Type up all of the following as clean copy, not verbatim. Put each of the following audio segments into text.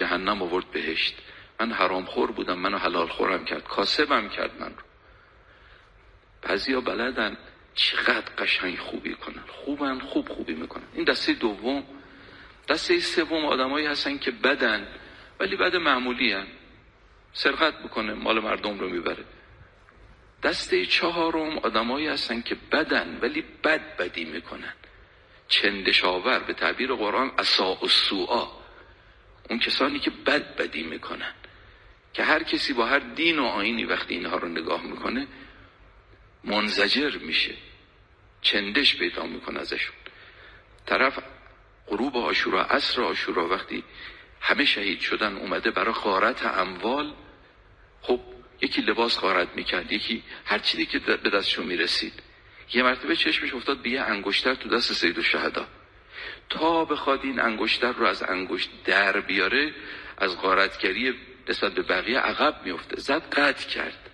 جهنم آورد بهشت. من حرام خور بودم، منو حلال خورم کرد، کاسبم کرد من رو. بعضیا بلدن چقدر قشنگ خوبی کنن، خوبی میکنن. این دسته دوم. دسته سوم آدمایی هستن که بدن ولی بد معمولی هن. سرقت بکنه مال مردم رو میبره. دسته چهارم آدمایی هستن که بدن ولی بدی میکنن، چندشاور، به تعبیر قرآن اساء السوء. اون کسانی که بدی میکنن که هر کسی با هر دین و آیینی وقتی اینها رو نگاه میکنه منزجر میشه، چندش پیدا میکنه ازشون. طرف غروب عاشورا، عصر عاشورا، وقتی همه شهید شدن اومده برای غارت اموال، خب یکی لباس غارت میکرد، یکی هر چیزی که به دستشون میرسید. یه مرتبه چشمش افتاد به یه انگشتر تو دست سید الشهدا. تا بخواد این انگشتر رو از انگشت در بیاره، از غارتگری نسبت به بقیه عقب میفته. زد قطع کرد،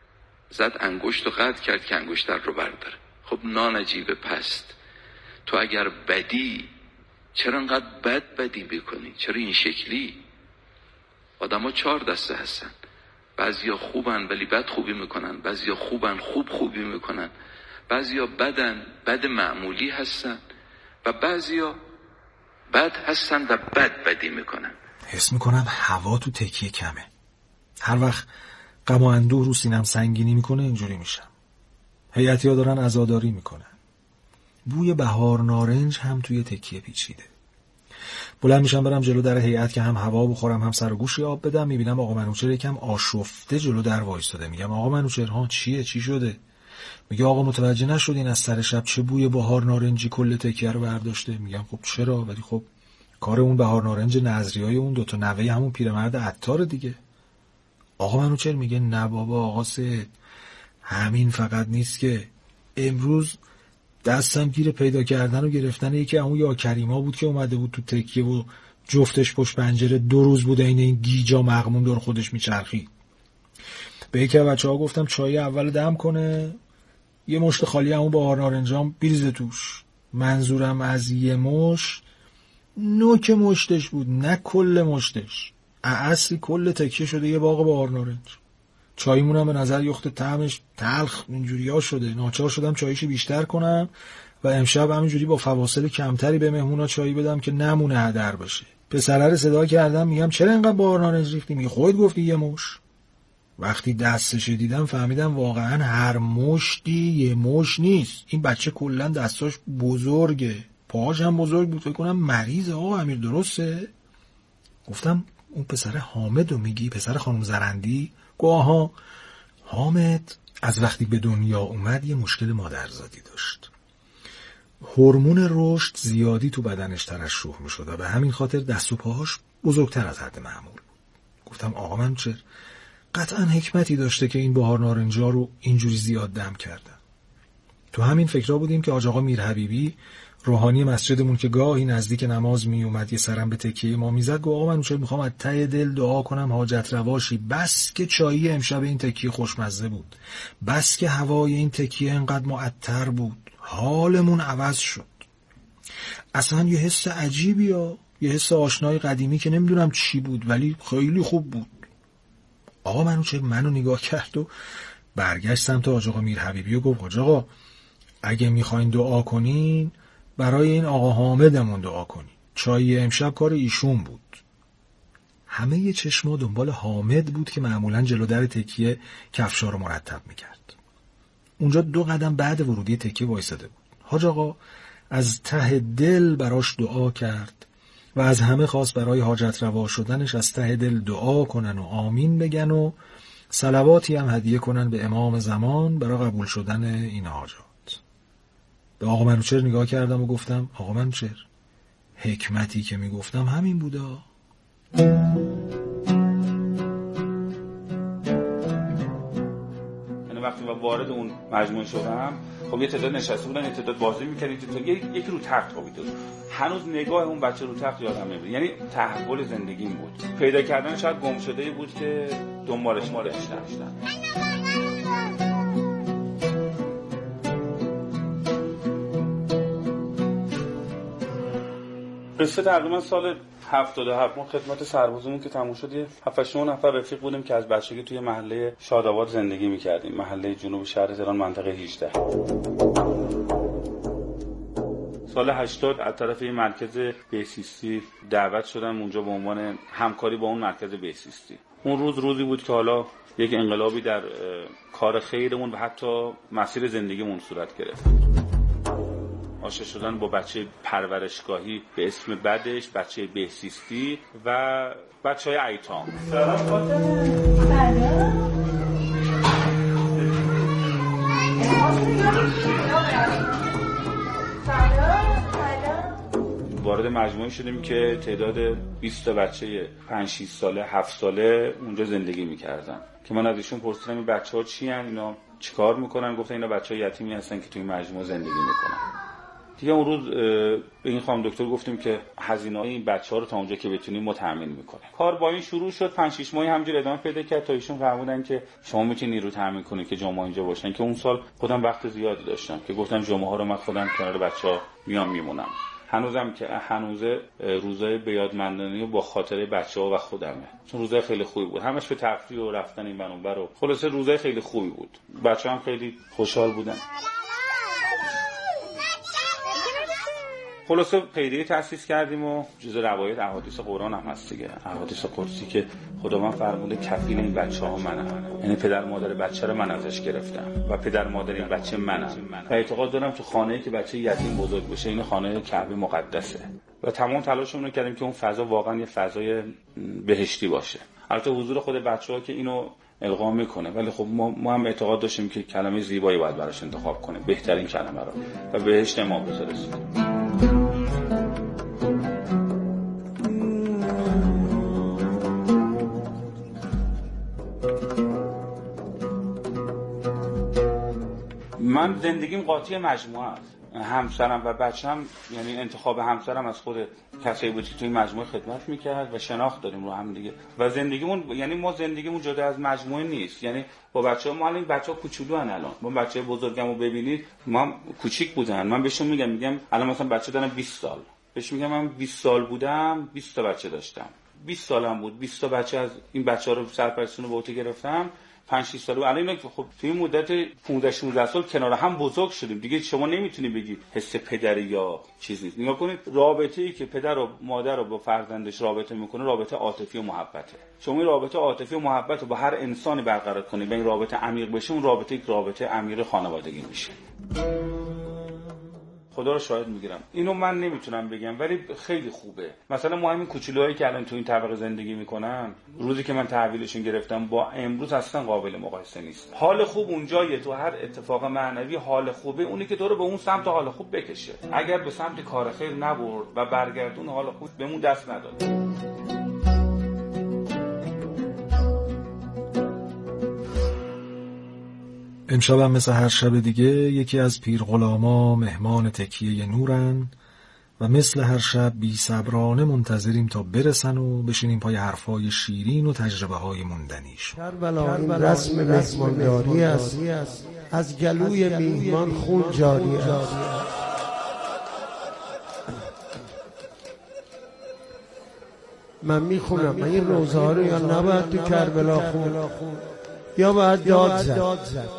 زد انگشت رو قطع کرد که انگشتر رو برداره. خب نانجیب پست، تو اگر بدی چرا انقدر بدی بکنی؟ چرا این شکلی؟ آدم ها 4 دسته هستن. بعضیا خوبن ولی بد خوبی میکنن، بعضیا خوبن خوبی میکنن، بعضیا بدن بد معمولی هستن، و بعضیا بد هستن و بدی میکنن. حس میکنم هوا تو تکیه کمه. هر وقت غم و اندوه رو سینم سنگینی میکنه اینجوری میشم. هیئتی‌ها دارن عزاداری میکنن. بوی بهار نارنج هم توی تکیه پیچیده. بلند میشم برم جلو در هیئت که هم هوا بخورم هم سر و گوشی آب بدم. میبینم آقا منوچهر یکم آشفته جلو در وایساده. میگم آقا منوچهر ها چیه؟ چی شده؟ میگه آقا متوجه نشدین از سر شب چه بوی بهار نارنجی کل تکیه رو برداشته؟ میگم خب چرا؟ ولی خب کار اون بهار نارنج نظریای اون 2 تا نوه همون پیرمرد عطار دیگه. آقا منوچهر میگه نه بابا آقا سید، همین فقط نیست که امروز دستم گیر پیدا کردن و گرفتن یکی همون یا کریما بود که اومده بود تو تکیه و جفتش پشت پنجره 2 روز بوده این گیجا مغموم دور خودش میچرخید. به یکی بچه‌ها گفتم چای اول دم کنه، یه مشت خالی همون بهار نارنجام بریزه توش. منظورم از یه مشت نوک مشتش بود، نه کل مشتش. اصلی کل تکیه شده یه باغ بهار نارنج. چایمونم به نظر یخت طعمش تلخ اینجوریا شده. ناچار شدم چایشی بیشتر کنم و امشب همینجوری با فواصل کمتری به مهمونا چایی بدم که نمونه هدر بشه. پسره رو صدا کردم، میگم چرا اینقدر بهار نارنج ریختی؟ میگه خودت گفتی یه مش. وقتی دستش دیدم فهمیدم واقعا هر مشتی یه مش نیست. این بچه کلا دستاش بزرگه، پاهاش هم بزرگ بود. فکر کنم مریضه. آقا امیر درسته؟ گفتم اون پسر حامدو میگی؟ پسر خانم زرندی؟ گواه حامد از وقتی به دنیا اومد یه مشکل مادرزادی داشت. هورمون رشد زیادی تو بدنش ترشح میشد و به همین خاطر دست و پاهاش بزرگتر از حد معمول. گفتم آقا من چه قطعا حکمتی داشته که این بهار نارنجا رو اینجوری زیاد دم کردن. تو همین فکرها بودیم که حاج آقا میر حبیبی روحانی مسجدمون که گاهی نزدیک نماز می اومد یه سرم به تکیه ما میزد. گفت آقا من چه میخوام از ته دل دعا کنم حاجت رواشی. بس که چایی امشب این تکیه خوشمزه بود، بس که هوای این تکیه انقدر معطر بود، حالمون عوض شد. اصلا یه حس عجیبی ها، یه حس آشنای قدیمی که نمیدونم چی بود ولی خیلی خوب بود. آقا منو نگاه کرد و برگشت سمت حاج آقا میر حبیبی و گفت حاج آقا اگه میخواین دعا کنین برای این آقا حامدمون دعا کنین. چای امشب کار ایشون بود. همه یه چشما دنبال حامد بود که معمولا جلو در تکیه کفشا رو مرتب میکرد. اونجا 2 قدم بعد ورودی تکیه وایساده بود. حاج آقا از ته دل براش دعا کرد و از همه خواست برای حاجت روا شدنش از ته دل دعا کنن و آمین بگن و صلواتی هم هدیه کنن به امام زمان برای قبول شدن این حاجات. به آقا منوچهر نگاه کردم و گفتم آقا منوچهر حکمتی که میگفتم همین بودا. یعنی وقتی وارد اون مجموعه شدم خب یه تعداد نشسته بودن، یه تعداد بازی می‌کردن، یکی رو تخت خوابیده بود. هنوز نگاه اون بچه رو تخت یادم نمیاد. یعنی تحول زندگیم بود. پیدا کردن شاید گم شده بود که دنبالش داشتم. قصه تقریبا سال 77 ما خدمت سربازمون که تموم شد 7-8 نفر رفیق بودیم که از بچگی توی محله شاداباد زندگی می‌کردیم، محله جنوب شهر تهران منطقه 18. سال 80 از طرف این مرکز بیسیستی دعوت شدم اونجا به عنوان همکاری با اون مرکز بیسیستی. اون روزی بود که حالا یک انقلابی در کار خیرمون و حتی مسیر زندگیمون صورت گرفت. آشنا شدن با بچه پرورشگاهی به اسم بدش، بچه بهسیستی و بچه‌های ایتام. وارد مجموعه شدیم که تعداد 20 تا بچه 5-6 ساله 7 ساله اونجا زندگی می‌کردن که من از ایشون پرسیدم این بچه‌ها چی ان، اینا چیکار می‌کنن؟ گفتن اینا بچه‌های یتیمی هستن که توی مجموعه زندگی می‌کنن. دیگه اون روز به این خانم دکتر گفتیم که هزینه‌های این بچه‌ها رو تا اونجا که بتونیم ما تامین می‌کنیم. کار با این شروع شد، 5-6 ماهی همینجوری ادامه پیدا کرد تا ایشون فرمودن که شما می‌تونید نیرو تامین کنید که جمعه اینجا باشن، که اون سال خودم وقت زیادی داشتم که گفتم جمعه‌ها رو من خودم کنار بچه‌ها میمونم. هنوزم که هنوزه روزای بیادمندانه با خاطره بچه‌ها و خودمه، چون روزای خیلی خوبی بود، همش به تفریح و رفتن این ور اون ور و خلاصه روزای خیلی خوبی بود. بچه‌ها هم خیلی خوشحال بودن. خلاصه پیریه تأسیس کردیم و جزء روایت احادیث قرآن هم هست دیگه، احادیث قدسی که خداوند فرموده کفیل این بچه‌ها منم، یعنی پدر مادر بچه رو من ازش گرفتم و پدر مادر این بچه منم و اعتقاد دارم تو خانه‌ای که بچه یتیم بزرگ بشه این خانه کعبه مقدسه و تمام تلاشمون رو کردیم که اون فضا واقعا یه فضای بهشتی باشه. البته حضور خود بچه‌ها که اینو القا میکنه، ولی خب ما هم اعتقاد داشتیم که کلمه زیبایی باید براش انتخاب کنیم، بهترین کلمه رو و بهشت ما برسیم. من زندگیم قاطی مجموعه است. همسرم و بچه‌م، یعنی انتخاب همسرم از خود کسایی بود که توی مجموعه خدمت میکرد و شناخت داریم رو هم دیگه و زندگیمون، یعنی ما زندگیمون جدا از مجموعه نیست. یعنی با بچه‌ها ما الان بچه‌ها کوچولو ان، الان ما بچه بزرگمو ببینید ما کوچیک بودن، من بهشون میگم الان مثلا بچه دارم 20 سال، بهش میگم من 20 سال بودم 20 تا بچه داشتم، 20 سالم بود 20 تا بچه از این بچه‌ها رو سرپرستون به عهده گرفتم، 5-6 سال. الان اینا که خب توی مدت 15-16 سال کنار هم بزرگ شدیم دیگه، شما نمیتونی بگی حس پدری یا چیز نیست. نگاه کنید رابطه‌ای که پدر و مادر رو با فرزندش رابطه میکنه رابطه عاطفی و محبته. شما این رابطه عاطفی و محبت رو با هر انسانی برقرار کنید و این رابطه عمیق بشه، اون رابطه یک رابطه عمیق خانوادگی میشه. خدا رو شاهد میگیرم اینو من نمیتونم بگم، ولی خیلی خوبه. مثلا ما همین کوچولوهایی که الان تو این طبقه زندگی میکنن، روزی که من تحویلشون گرفتم با امروز اصلا قابل مقایسه نیست. حال خوب اونجایه، تو هر اتفاق معنوی حال خوبه اونی که تو رو به اون سمت حال خوب بکشه. اگر به سمت کار خیر نبرد و برگردون حال خوب بهمون دست نداد. امشب هم مثل هر شب دیگه یکی از پیرغلاما مهمان تکیه نورن و مثل هر شب بی صبرانه منتظریم تا برسن و بشینیم پای حرفای شیرین و تجربه های موندنیش. کربلا این رسم مهمانداری است، از گلوی میهمان خون جاری است. من میخونم من این روزه ها رو یا نباید تو کربلا خون یا باید داد زد.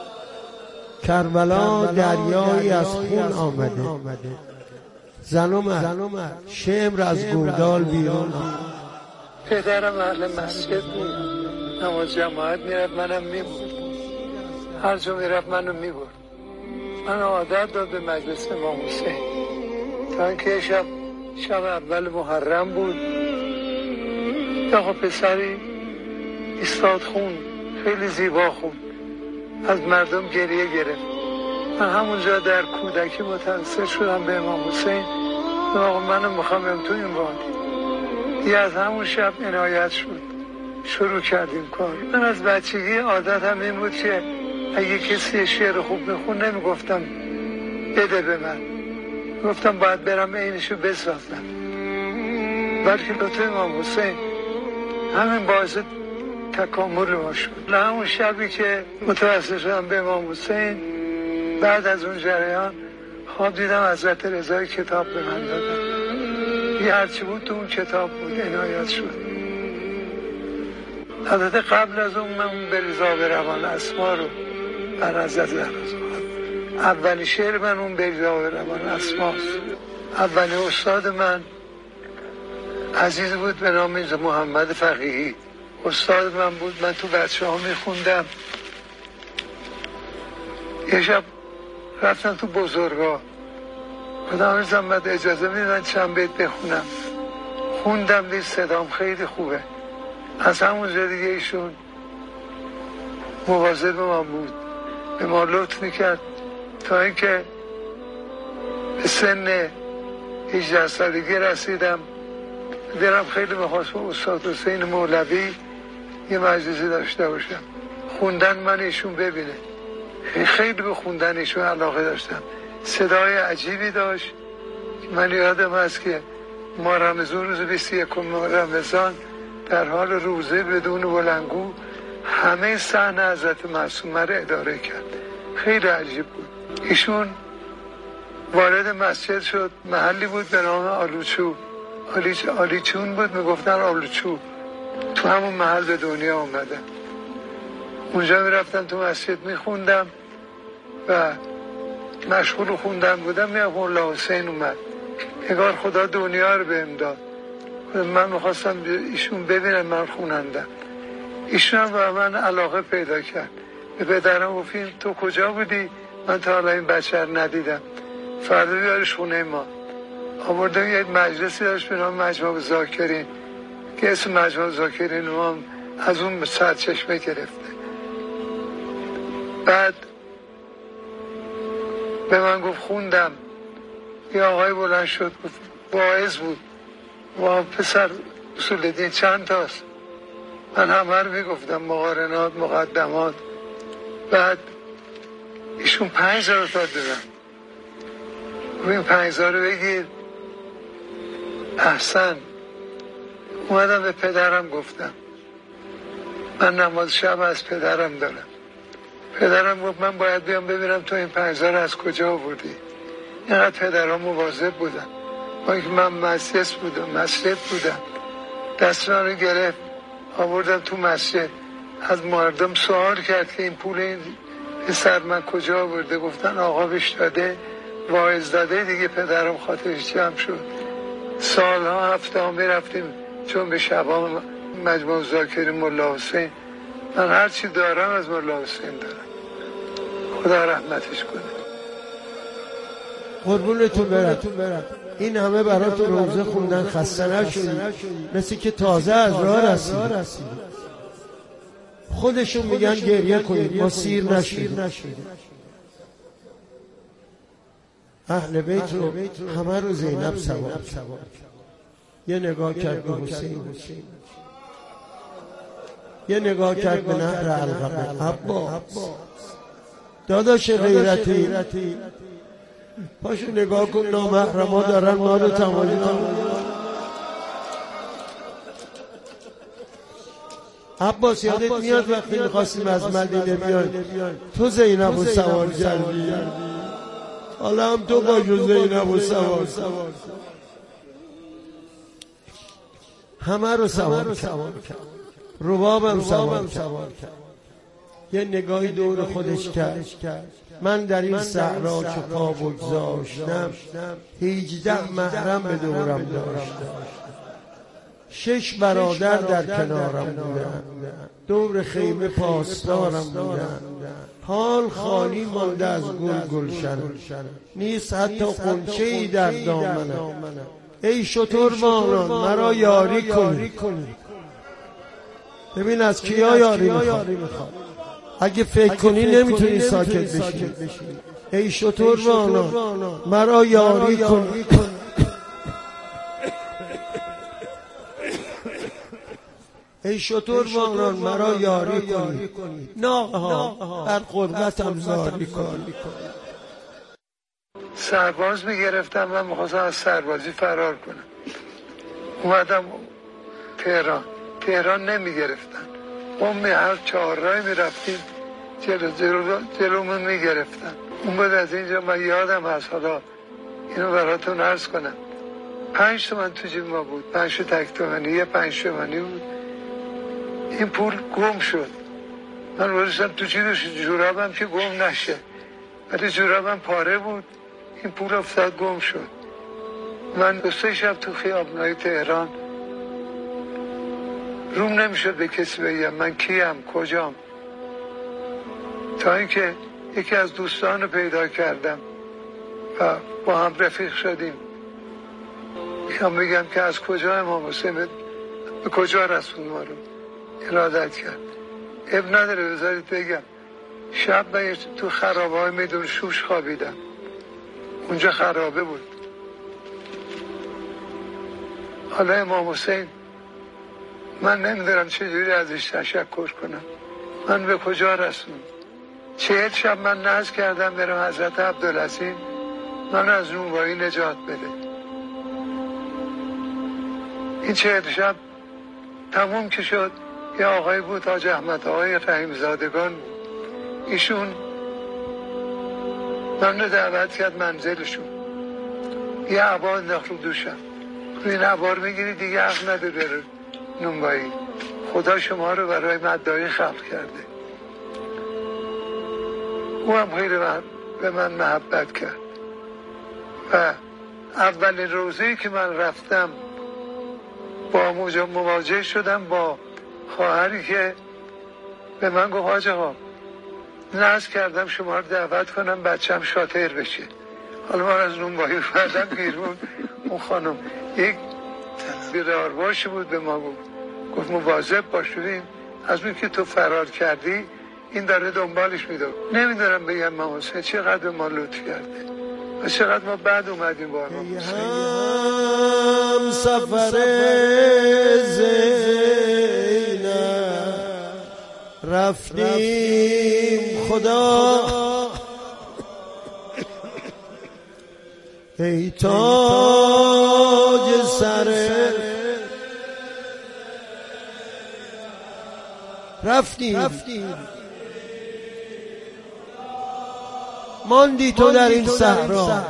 کربلا دریایی از خون آمده، زن و مرد شمر از گودال بیرون. پدرم اهل مسجد بود، نماز جماعت میرفت منم میبود، هر جا میرفت منو میبود. من عادت داد به مجلس امام حسین تا اینکه شب اول محرم بود، تا پسری استاد خون خیلی زیبا خون از مردم گریه گرفت. من همونجا در کودکی متأثر شدم به امام حسین. آقا منو میخوام برم تو این وادی. دیگه از همون شب عنایت شد، شروع کردیم کار. من از بچگی عادتم این بود که اگه کسی شعر خوب میخون نمیگفتم بده به من، گفتم باید برم عینشو بسازم. بلکه لطف امام حسین همین باعث تکامل ما شد. همون شبی که متوسل شدم به امام حسین، بعد از اون جریان خواب دیدم حضرت رضا کتاب به من دادن. یه هرچی بود تو اون کتاب بود عنایت شد. البته قبل از اون من اون بریزا به روان اسما رو بر حضرت زهرا اولین شعر من اون بریزا به روان اسماست. اولین استاد من عزیز بود به نام محمد فقیهی، استاد من بود. من تو بچه ها میخوندم. یه شب رفتم تو بزرگا، خدا زحمت اجازه میدن چند بیت بخونم. خوندم، دید صدام خیلی خوبه. از همونجا دیگه ایشون مواظب من بود، به ما لطف میکرد تا اینکه به سن 18 سالگی رسیدم. دلم خیلی میخواست با استاد حسین مولوی یه مجلسی داشته باشم. خوندن من ایشون ببینه. خیلی به خوندن ایشون علاقه داشتم. صدای عجیبی داشت. من یادم هست که ما رمضان روز 21 رمضان در حال روزه بدون بلنگو همه صحنه حضرت معصومه رو اداره کرد. خیلی عجیب بود. ایشون وارد مسجد شد. محلی بود به نام آلوچو، آلیچون بود، میگفتن آلوچو. تو همون محل به دنیا آمدم. اونجا میرفتم تو مسجد میخوندم و مشغول خوندن بودم. مولا حسین اومد. انگار خدا دنیا رو بهم داد. من میخواستم ایشون ببینم من خوانندم. ایشون هم به من علاقه پیدا کرد. به پدرم گفتیم تو کجا بودی؟ من تا حالا این بچه رو ندیدم. فردا بیارش خونه ما. آوردم یه مجلسی داشت به نام مجمع ذاکرین که اسم مجمع ذاکرین ما از اون سرچشمه گرفته. بعد به من گفت خوندم. یه آقای بلند شد گفت واعظ بود. و پسر اصول دین چند تاست؟ من همه رو میگفتم، مقارنات، مقدمات. بعد ایشون 5000 تا دادم. این 5000 رو بگیر. احسن. اومدم به پدرم گفتم من نماز شب از پدرم دارم. پدرم گفت من باید بیام ببینم تو این 5000 از کجا آوردی. اینقدر پدرم مواظب بودن. با اینکه من مسجد بودم دست من رو گرفت آوردم تو مسجد. از مردم سوال کرد که این پول این پسر من کجا آورده. گفتن آقا بهش داده، واعظ داده دیگه. پدرم خاطرش جمع شد. سالها هفته ها میرفتیم چون به شبان مجموع ذاکرین مولا حسین. من هرچی دارم از مولا حسین دارم. خدا رحمتش کنه. قربونتون برم. این همه براتون روزه خوندن خسته نشدید، مثل که تازه از راه رسید. خودشون میگن گریه کنید، ما سیر نشدیم. اهل بیت رو همه رو زینب سوار. یه نگاه کرد به حسین، یه نگاه کرد به نهر علقمه. عباس داداش غیرتی، پاشو نگاه کن نامحرما دارن ما رو تمالی کنن. عباس یادت میاد وقتی میخواستیم از مدینه بیایم تو زینب رو سوار کردی، حالا هم تو باشو زینب رو سوار. همه رو سوار کرد، ربابم سوار کرد. یه نگاهی دور خودش کرد. من در این صحرا که پا بگذاشتم 18 محرم به دورم داشتم. 6 برادر در کنارم بودن، دور خیمه پاسدارم بودن. حال خالی مانده از گلشن، نیست حتی غنچه‌ای در دامنم. ای شتربانان مرا یاری کنید. ببین از کیا یاری میخواد. اگه فکر کنی نمیتونی ساکت بشی. ای شتربانان مرا یاری کنید. ای شتربانان مرا یاری کنید، ناقه ها بر قربتم زاری کنید. سرباز میگرفتم، من میخواستم از سربازی فرار کنم. اومدم تهران نمیگرفتن. ما هر 4 راه میرفتیم جلومون میگرفتن. اون بود از اینجا من یادم هست، حالا اینو براتون عرض کنم. 5 تومن تو جیب ما بود، 5 تک تومنی، یه 5 تومنی بود. این پول گم شد. من وردشم تو جورابم که گم نشه، ولی جورابم پاره بود. این پول افتاد گم شد. من 2-3 شب تو خیابونای تهران روم نمیشد به کسی بگم من کیم، کجام، تا اینکه یکی از دوستان رو پیدا کردم و با هم رفیق شدیم. میخوام بگم که از کجا امام حسین به کجا رسول ما رو ارادت کرد. اب نداره بذارید بگم، شب من تو خرابه های میدون شوش خوابیدم. اونجا خرابه بود. حالا امام حسین من نمیدونم چجوری ازش تشکر کنم. من به کجا رسون؟ 40 شب من نذر کردم برم حضرت عبدالعظیم من از نونوایی نجات بده. این 40 شب تموم که شد، یه آقای بود حاج احمد آقای رحیمزادگان، ایشون من رو دعوت کرد منزلشون. یه عبا انداخت رو دوشم. روی این عبا رو میگیری دیگه حق نده بره نونوایی، خدا شما رو برای مدعای خلق کرده. او هم خیلی به من محبت کرد و اولین روزی که من رفتم با مواجه شدم با خواهری که به من گفت حاج آقا نذر کردم شما رو دعوت کنم بچم شاطر بشه. حالا من از نونوایی اومدم بیرون، اون خانم یک بیدارباشی بود به ما گفت مواظب باش، ببین از اون که تو فرار کردی این داره دنبالش میده. نمیدونم بگم امام حسین چقدر ما لطف کرده و چقدر ما بعد اومدیم با امام حسین. هم سفر زینب رفتیم خدا ای تاج سر رفتیم ماندی تو در این صحرا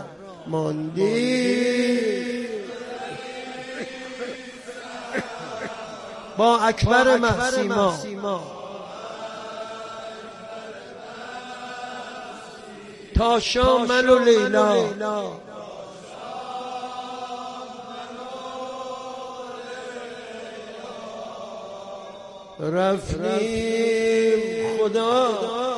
ماندی با اکبر محسیما تا شام من و لیلا رفتیم خدا.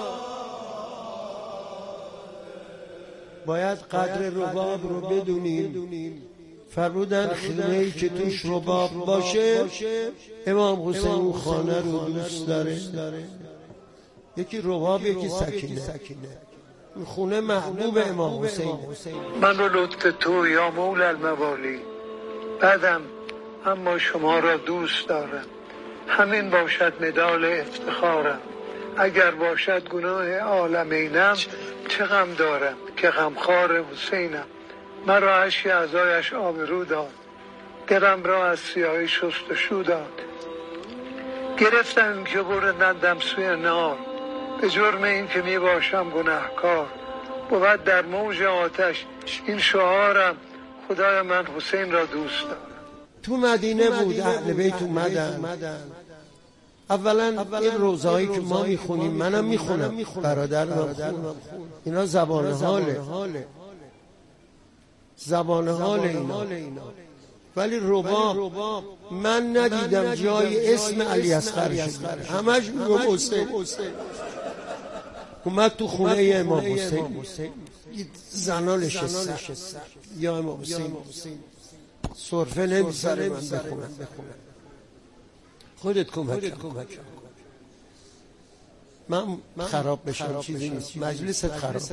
باید قدر رباب رو بدونیم. فرمودن خیمه‌ای که توش رباب باشه امام حسین اون خانه رو دوست داره. یکی رباب یکی سکینه. این خونه محبوب امام حسین. من رو لطف تو یا مولا الموالی بعدم اما شما را دوست دارم. همین باشد مدال افتخارم. اگر باشد گناه عالمینم چه غم دارم که غمخوار حسینم. مرا اشک اعضایش آبرو داد، دلم را از سیاهی شست و شو داد. گرفتم که بردندم سوی نار، به جرم این که می باشم گناهکار. بود در موج آتش این شعارم، خدای من حسین را دوست دارم. تو مدینه بود اهل بیت اومدن. اولا این روزهایی که ما میخونیم منم میخونم، برادر من خون. اینا زبان حال اینا. ولی رباب من ندیدم جای اسم علی اصغر شد، همش میگم حسین. اومد تو خونه امام حسین، زنا نشستن یا امام حسین سرفه نمیذاره من بخونم. خودت کمک من خراب بشم چیزی نیست، مجلست خراب بشه.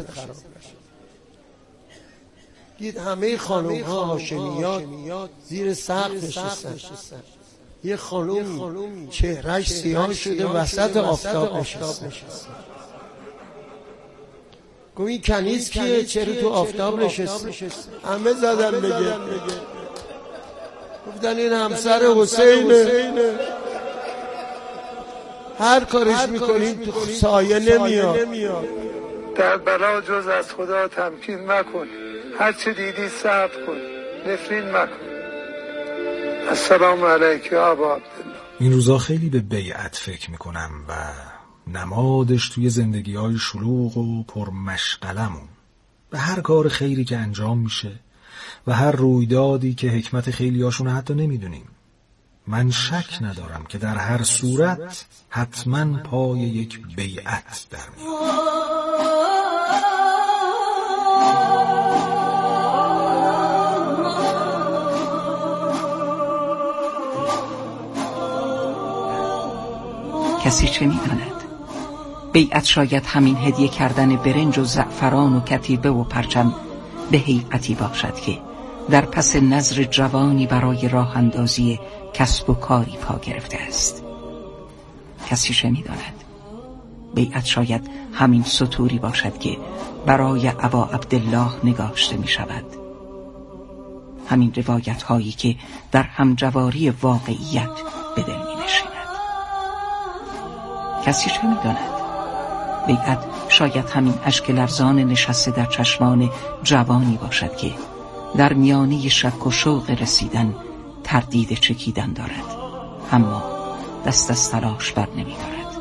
دید همه خانم ها هاشمیات زیر سقف نشستن. یه خانم چهرهش سیاه شده وسط آفتاب نشسته. گفت این کنیز کیه؟ چرا تو آفتاب نشسته؟ همه زدن بگه. گفتن این همسر حسینه، هر کارش میکنین تو سایه نمیاد. در بلا جز از خدا تمکین مکن، هر چه دیدی صبر کن. نفرین مکن. السلام علیک یا ابا عبدالله. این روزا خیلی به بیعت فکر میکنم و نمادش توی زندگی‌های شلوغ و پرمشغلمون، به هر کار خیری که انجام میشه و هر رویدادی که حکمت خیلیاشون حتی نمیدونیم. من شک ندارم که در هر صورت حتما پای یک بیعت در میاد. کسی چه می‌داند؟ بیعت شاید همین هدیه کردن برنج و زعفران و کتیبه و پرچم به هیئتی باشد که در پس نظر جوانی برای راه اندازی کسب و کاری پا گرفته است. کسی چه می‌داند؟ بیعت شاید همین سطوری باشد که برای ابا عبدالله نگاشته می‌شود. همین روایت هایی که در همجواری واقعیت به دل می‌نشیند. کسی چه می‌داند؟ بیعت شاید همین اشک لرزان نشسته در چشمان جوانی باشد که در میانه شک و شوق رسیدن تردید چکیدن دارد، اما دست از تلاش بر نمی‌دارد.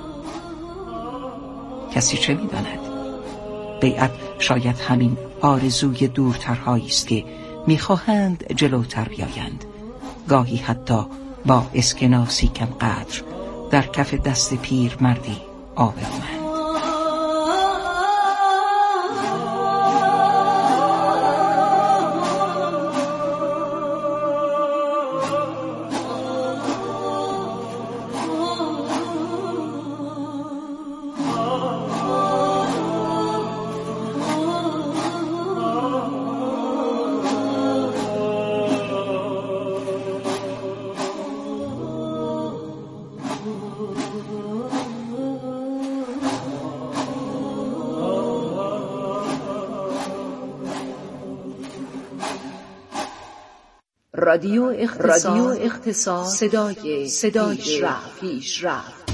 کسی چه می‌داند؟ بیعت شاید همین آرزوی دورترهایی است که می‌خواهند جلوتر بیایند، گاهی حتی با اسکناسی کم قدر در کف دست پیر مردی آبرومند. رادیو اختصاص صدای پیشرفت.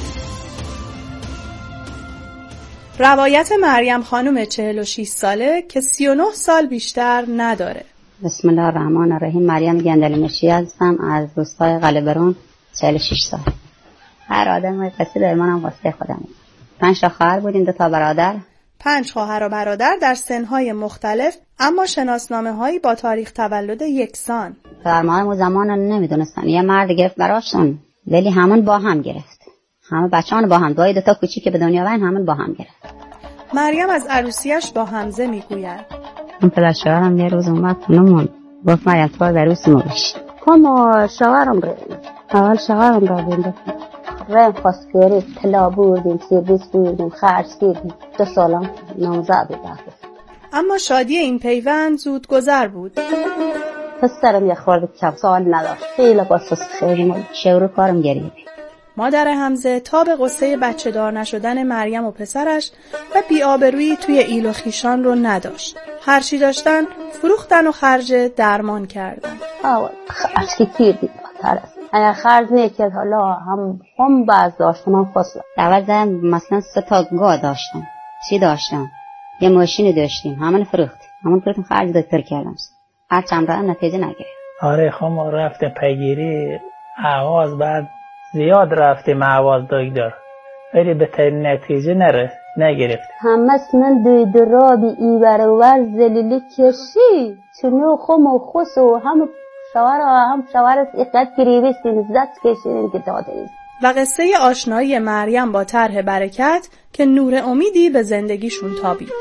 روایت مریم خانم 46 ساله که 39 سال بیشتر نداره. بسم الله الرحمن الرحیم. مریم گندل مشی هستم از روستای قلعه‌برون، 46 سال. هر آدم قصه داره، منم واسه خودم. 5 تا خواهر بودیم، 2 تا برادر. 5 خواهر و برادر در سنهای مختلف، اما شناسنامه‌هایی با تاریخ تولد یکسان. در ما زمان نمیدونستن، یه مرد گرفت براشون، ولی همون با هم گرفت. همه بچه‌ها با هم، 2 تا کوچیک که به دنیا آوردن همون با هم گرفت. مریم از عروسیش با حمزه میگوید. اون پدر شوهرم یه روز اومد خونمون، گفت مریم تو عروس ما بشی. کما شوهرم اول شوهرم را بندم. رنگ خواستگاری طلا بردیم، سرویس بردیم، خرج کردیم. 2 سالم نامزد بود. اما شادی این پیوند زود گذر بود. پسرم یه خورده کم سال نداشت، خیلی قصص خیلی شعور کارم گریه. مادر حمزه تا به قصه بچه دار نشدن مریم و پسرش و بی‌آبرویی توی ایل و خیشان رو نداشت. هرچی داشتن فروختن و خرج درمان کردن. خرج کردیم ترس. اگر خرج نکرد حالا هم باز داشتم، هم فصل. اول مثلا 3 تا گا داشتم. چی داشتم؟ یه ماشین داشتیم، همون فروختیم خرج دکتر کردم. هر چند را نتیجه نگرفت. آره ما رفتیم پیگیری آواز، بعد زیاد رفتیم آواز دکتر، ولی به ترین نتیجه نگرفت. همه سنن دوی درابی ای برور زلیلی کشی چونو خم و خس و هم شوار اقداد گریویستیم زد کشیدیم که داده. و قصه آشنایی مریم با طرح برکت که نور امیدی به زندگیشون تابید.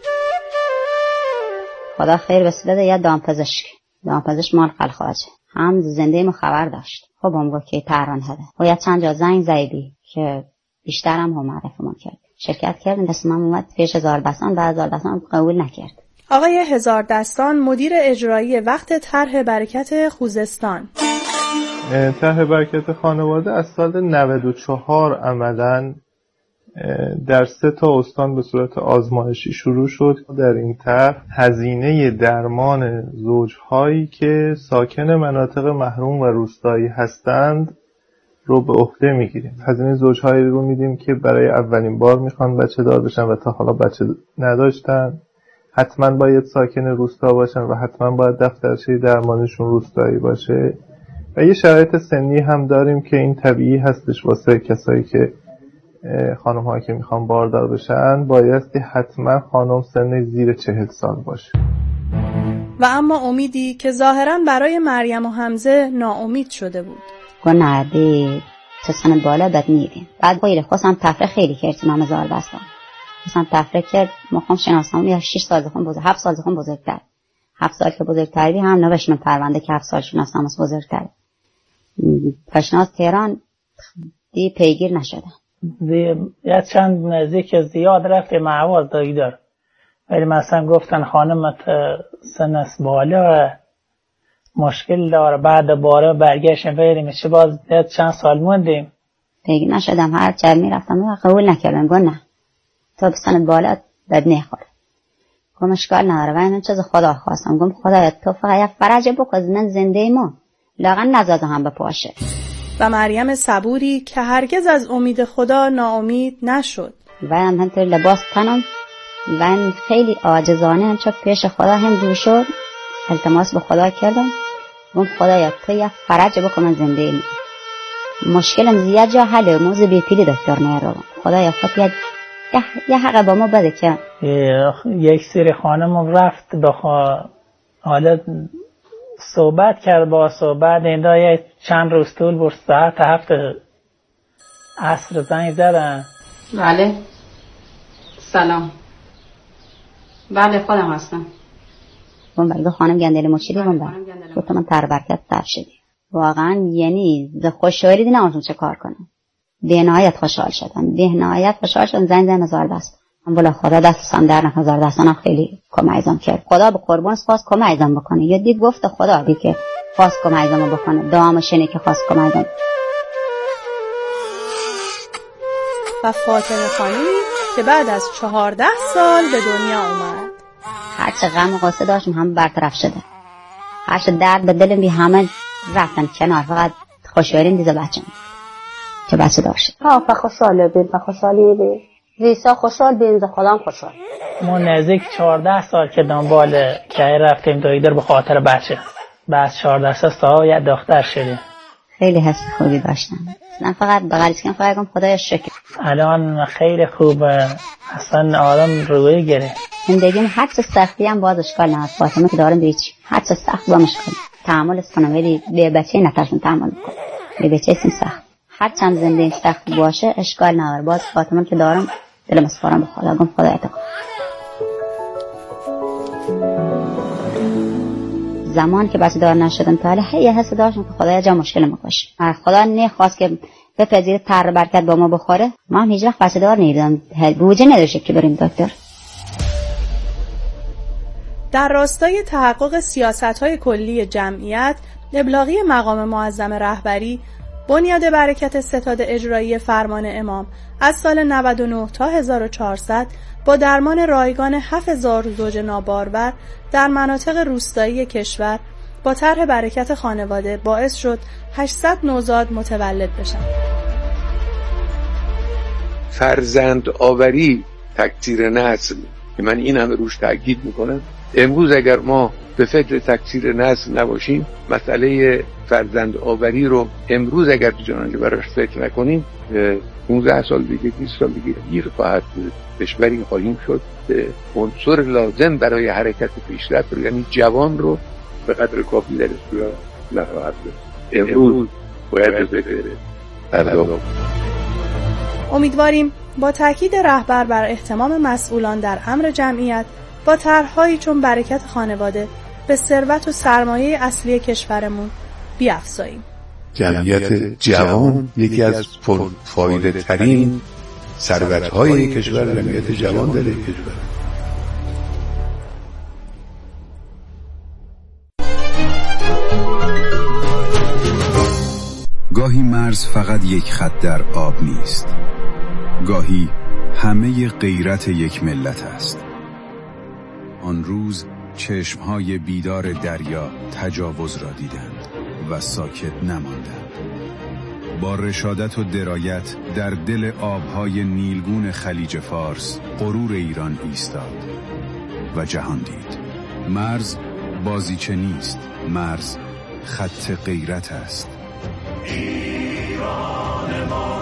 خدا خیر بسیده یه دامپزشک مال خلخواجه هم زنده ما خبر داشت. خب هم گفت که تهران هده و یه چند جا زنگ زیدی که بیشتر هم معرفی ما کرد. شرکت کردیم، دست من اومد پیش هزاردستان، بعد هزاردستان قبول نکرد. آقای هزاردستان مدیر اجرایی وقت طرح برکت خوزستان. طرح برکت خانواده از سال 94 عملاً در 3 تا استان به صورت آزمایشی شروع شد. در این طرح هزینه درمان زوجهایی که ساکن مناطق محروم و روستایی هستند رو به عهده میگیریم. هزینه زوجهایی رو میدیم که برای اولین بار میخوان بچه دار بشن و تا حالا بچه نداشتن. حتما باید ساکن روستا باشن و حتما باید دفترچه درمانشون روستایی باشه. و یه شرایط سنی هم داریم که این طبیعی هستش واسه کسایی که خانم هایی که میخوان باردار بشن بایستی حتما خانم سن زیر 40 سال باشه. و اما امیدی که ظاهراً برای مریم و حمزه ناامید شده بود. گناه به تو سن بالا داد میدیم. بعد خیلی خواستم تفریح خیلی کردیم همه زار بستم. خواستم تفریح کرد مخوام شناسم یا 6 سال زخون بزرگ 7 سال زخون بزرگتر. 7 سال که بزرگتری هم نوشتم پرونده که 7 سال شناسم از بزرگتر. پشناز تهران دی پیگیر نشدم. یه چند نزدیک زیاد رفته معواز دایی دار. ولی مثلا گفتن خانمت سنس بالا مشکل داره بعد باره برگشتیم بریم چه باز چند سال موندیم پیگیر نشدم. هر چه میرفتم قبول نکردم. گفت نه تو سنت بالا داد نخور. گفتم اشکال نداره و این چیز خدا خواستم. گفتم خدا تو فقط یه فرج بکن من زنده ما لاغن نزاده هم بپاشه. و مریم صبوری که هرگز از امید خدا ناامید نشد. و همینطور لباس تنم و خیلی عاجزانه همچه پیش خدا هم دور شد. التماس به خدا کردم. گفتم خدایا تو یه فرج بکن من زنده ایم. مشکلم زیاد جا حله موزه بی پیلی دکتر نیارم. خدایا خود یه حق با ما بده که یک سری خانم رفت حالا صحبت کرد با صحبت ایندا یه چند روز طول برد ساعت 7 عصر زنگ زدن. بله سلام. بله خودم هستم. اون بلگه خانم گندل مشیری گفتم من تر برکت تر شدی واقعا. یعنی خوشحالی دی نمونتون چه کار کنم. به نهایت خوشحال شدم. زنگ نزار دست من بلا خدا دستم در نزار دستانم خیلی کمایزم کرد. خدا به قربان خواست کمایزم بکنه. یا دید گفت خدا دی که خواست کمایزم بکنه. دام شنی که خواست کمایزم. و فاطمه خانمی که بعد از 14 سال به دنیا اومد. هرچه غم و غصه داشتم هم برطرف شده. هرچه درد به دلم بی همه رفتن کنار. فقط خوشحالیم دیزه بچم که بچه داشت. خوشحاله بین و خوشحالی بین ریسا خوشحال بین و خودم خوشحال. ما نزدیک 14 سال که دنبال که رفتیم داییدر به خاطر بچه. بعد 14 سال یه دختر شدیم. خیلی حس خوبی داشتم. من فقط بغلش کنم فقط گم خدای شکر. الان خیلی خوبه. اصلا آدم روی گره. زندگیم هر چه سختی هم باز اشکال نداره. فاطمه که دارم بیچ هر چه سخت با مشکل تحمل کنم ولی به بچه نتاشون تحمل کنم. به بچه سخت هر چند زندگی سخت باشه اشکال نداره. باز فاطمه که دارم دلم اسپارم به خدا. گم خدا اعتقاد. زمان که بچه دار نشدم تا حالا یه حس داشتم که خدایا جا مشکل ما باشه. خدا نخواست که بپذیره تر برکت با ما بخوره. ما هم هیچ وقت بچه دار نیدم. بوجه نداشت که بریم دکتر. در راستای تحقق سیاست‌های کلی جمعیت، ابلاغی مقام معظم رهبری، بنیاد برکت ستاد اجرایی فرمان امام از سال 99 تا 1400 با درمان رایگان 7000 زوج نابارور در مناطق روستایی کشور با طرح برکت خانواده باعث شد 800 نوزاد متولد بشن. فرزند آوری تکثیر نسل که من این همه روش تاکید میکنم. امروز اگر ما به فکر تکثیر نسل نباشیم مسئله فرزند آوری رو امروز اگر جنانجه براش فکر نکنیم 15 سال دیگه 20 سال دیگه گیر خواهد بود. کشوری خواهیم شد به عنصر لازم برای حرکت پیشرفت رو یعنی جوان رو به قدر کافی در اختیار نخواهد بود. امروز باید فکر پرداخت. امیدواریم با تاکید رهبر بر اهتمام مسئولان در امر جمعیت با طرح‌هایی چون برکت خانواده به ثروت و سرمایه اصلی کشورمون بیافزاییم. جمعیت جوان یکی از پرفایده ترین ثروت‌های کشور جمعیت جوان در کشور. گاهی مرز فقط یک خط در آب نیست. گاهی همه غیرت یک ملت است. آن روز چشمهای بیدار دریا تجاوز را دیدند و ساکت نماندند. با رشادت و درایت در دل آبهای نیلگون خلیج فارس غرور ایران ایستاد. و جهان دید. مرز بازیچه نیست، مرز خط غیرت است. ایران ما